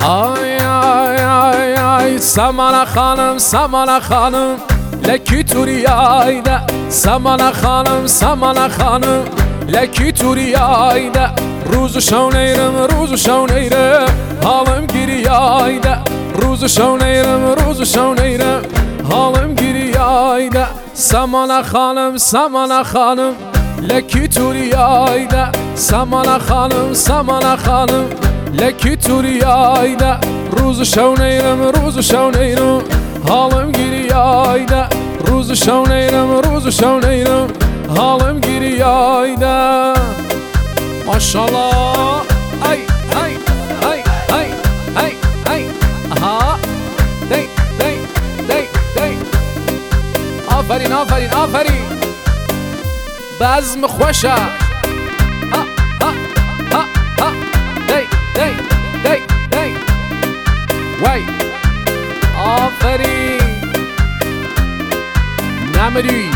آی آی آی آی سمانه خانم لکی توری آیده سمانه خانم لکی توری آیده روز شو نیرم حالم گیری آیده روز شو نیرم حالم گیری آیده سمانه خانم لکی توری آیده سمانه خانم لکی توری آیده روز شو نیرم حالم گیری آیده روز شو نیرم حالم گیری آیده ماشالله ای ای ای ای ای ای آها دی دی دی دی آفرین بزم خوشه ها ها ها ها دی دی دی دی وای آفرین نمری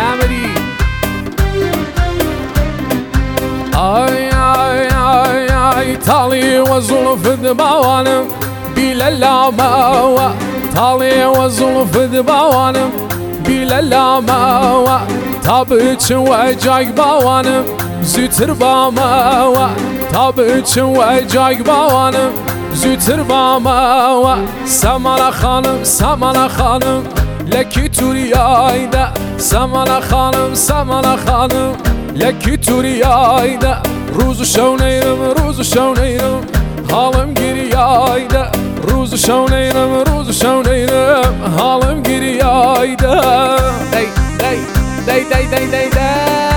آی آی آی آی تالی و زلف دباوانم بیلالاماوا تالی و زلف دباوانم بیلالاماوا تابچن و جاگ باوانم زوتر باماوا تابچن و جاگ باوانم زوتر باماوا سمانه خانم لکی توری آیده سمانه خانم لکی توری آیده روز شو نیرم حالم گیری آیده روز شو نیرم حالم گیری آیده دی دی دی دی دی دی دی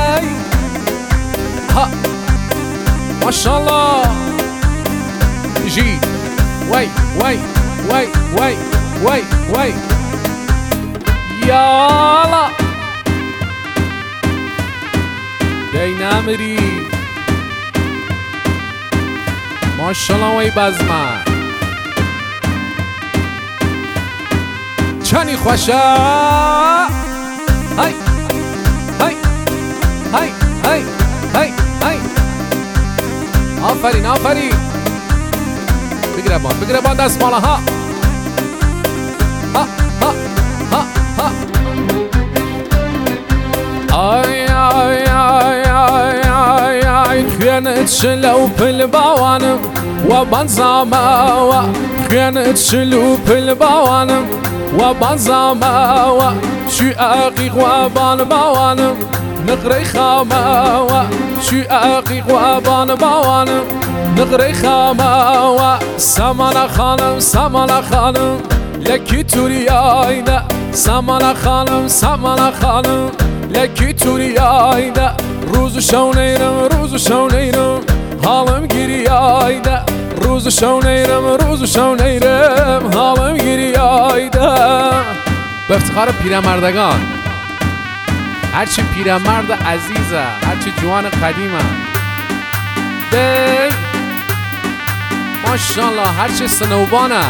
ها ماشالله جی وای وای وای وای وای وای یالا دی نمری ماشالله وای بزمه چنی خوشه های های های های های های آفرین بگیره بان دست مالا ها ها ها ها ها آی آی آی آی آی آی خیانت شلو پل باوانم و بنزاماوا خیانت شلو پل باوانم و بنزاماوا شو عقیق و بان باوانم نقری خاماوا شو عقیق و بان باوانم نقری خاماوا سمانه خانم لکی توری آیده سمانه خانم لکی توری آیده روز شو نیرم حالم گیری آیده روز شو نیرم حالم گیری آیده به افتخار پیرمردگان هرچی پیرمرد عزیزه هرچی جوان قدیمه دی ماشالله هرچی سنوبانه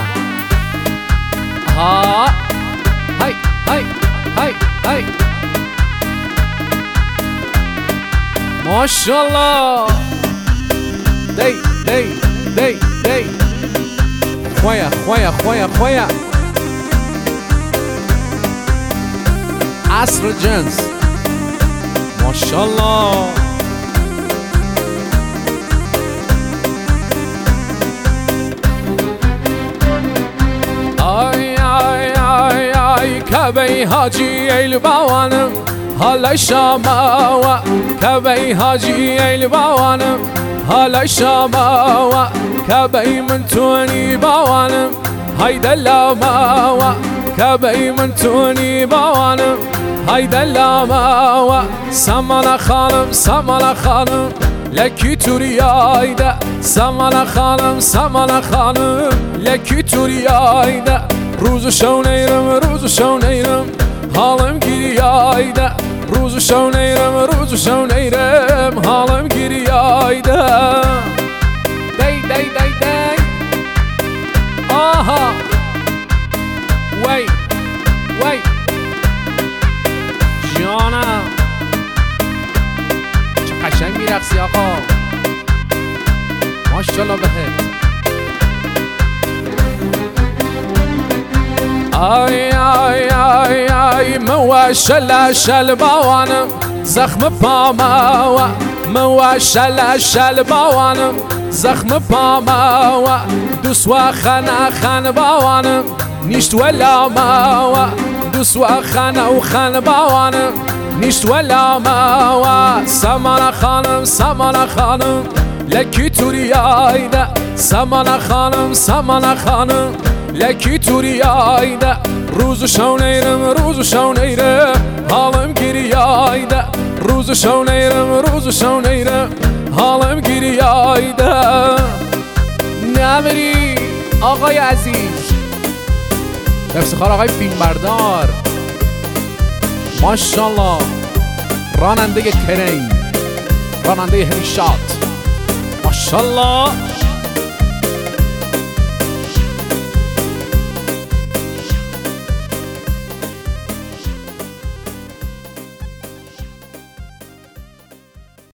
ها های های های های ماشالله دی دی دی دی خویا عصر جنس ماشالله آی آی آی آی کبی حاجی ایل باوانم حالا شاماوا کبی حاجی ایل باوانم حالا شاماوا کبی من تونی باوانم هایده لاماوا کبی من تونی باوانم هایده لاماوا سمانه خانم لکی توری آیده سمانه خانم لکی توری آیده روز شو نیرم حالم گیری آیده روز شو نیرم حالم گیری آیده دی دی دی دی آها وای وای جانم چه قشنگ میرقصی آقا ماشالله بهت آی آی آی آی موشل شل باوانم زخم پاماوە موشل شل باوانم زخم پاماوە دوسوا خنا خان باوانم نیشت ولا ماوە دوسوا خنا و خان باوانم نیشت ولا ماوە سەمانە خانم سەمانە خانم لەکی توریایدە سەمانە خانم سەمانە خانم لەکی توریایدە ڕوز و شەونەیرم ڕوز و شەونەیرم هاڵم گیریایدە ڕوز و شەونەیرم ڕوز و شەونەیرم هاڵم گیریایدە نامری آقای عزیز افتخار آقای فیلمبردار ماشاءالله راننده کرین راننده هلیشات ماشاءالله